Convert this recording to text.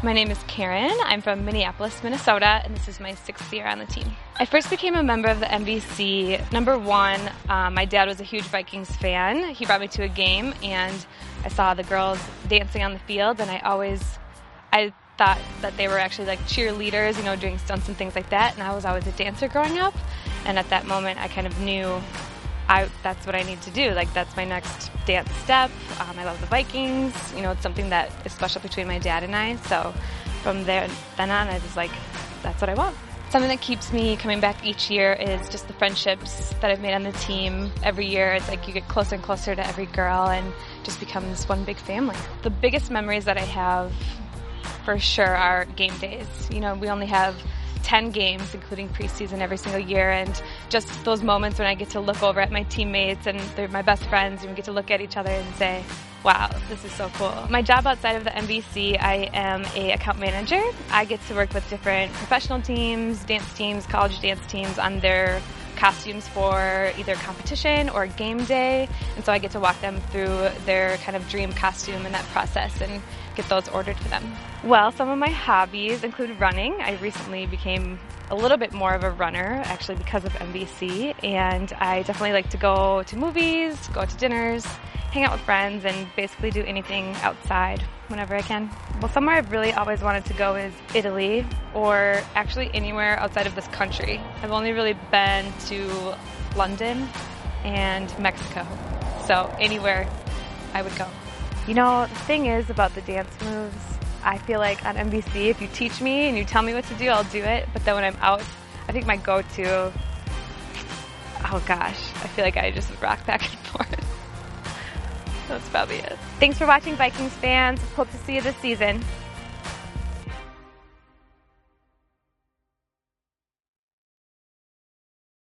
My name is Karen. I'm from Minneapolis, Minnesota, and this is my 6th year on the team. I first became a member of the MVC. Number one, my dad was a huge Vikings fan. He brought me to a game, and I saw the girls dancing on the field, and I thought that they were actually like cheerleaders, you know, doing stunts and things like that, and I was always a dancer growing up, and at that moment I kind of knew that's what I need to do. Like, that's my next dance step. I love the Vikings. You know, it's something that is special between my dad and I. So from then on, I was like, that's what I want. Something that keeps me coming back each year is just the friendships that I've made on the team. Every year, it's like you get closer and closer to every girl and just becomes one big family. The biggest memories that I have, for sure, are game days. You know, we only have 10 games, including preseason, every single year, and just those moments when I get to look over at my teammates and they're my best friends, and we get to look at each other and say, wow, this is so cool. My job outside of the MVC, I am an account manager. I get to work with different professional teams, dance teams, college dance teams on their costumes for either competition or game day, and so I get to walk them through their kind of dream costume in that process and get those ordered for them. Well, some of my hobbies include running. I recently became a little bit more of a runner, actually, because of MVC, and I definitely like to go to movies, go out to dinners, hang out with friends, and basically do anything outside whenever I can. Well, somewhere I've really always wanted to go is Italy, or actually anywhere outside of this country. I've only really been to London and Mexico, so anywhere I would go. You know, the thing is about the dance moves, I feel like on MVC, if you teach me and you tell me what to do, I'll do it. But then when I'm out, I think my go-to, oh gosh, I feel like I just rock back and forth. That's probably it. Thanks for watching, Vikings fans. Hope to see you this season.